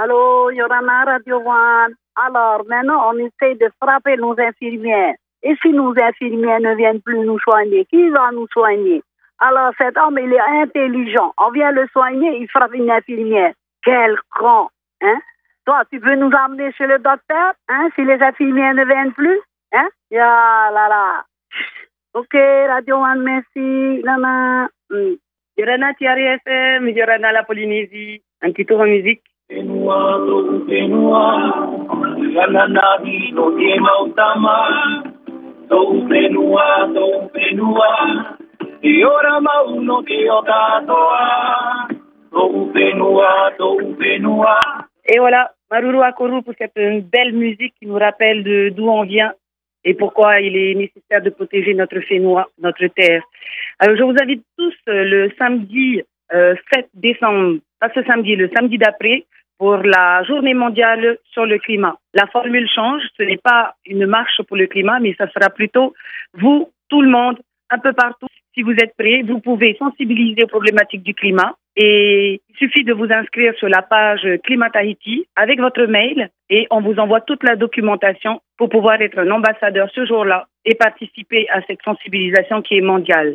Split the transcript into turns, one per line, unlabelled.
Allô, Yorana Radio One. Alors, maintenant, on essaie de frapper nos infirmières. Et si nos infirmières ne viennent plus nous soigner, qui va nous soigner? Alors, cet homme, il est intelligent. On vient le soigner, il frappe une infirmière. Quel con, hein? Toi, tu peux nous emmener chez le docteur, hein, si les infirmières ne viennent plus, hein? Ya là là. Ok, Radio One, merci. Nana.
Yorana Tiari FM, Yorana la Polynésie. Un petit tour en musique. Et voilà, Maruru Akoru pour cette belle musique qui nous rappelle d'où on vient et pourquoi il est nécessaire de protéger notre Fénois, notre terre. Alors, je vous invite tous le samedi 7 décembre, pas ce samedi, le samedi d'après, pour la journée mondiale sur le climat. La formule change, ce n'est pas une marche pour le climat, mais ça sera plutôt vous, tout le monde, un peu partout. Si vous êtes prêts, vous pouvez sensibiliser aux problématiques du climat et il suffit de vous inscrire sur la page Climat Tahiti avec votre mail et on vous envoie toute la documentation pour pouvoir être un ambassadeur ce jour-là et participer à cette sensibilisation qui est mondiale.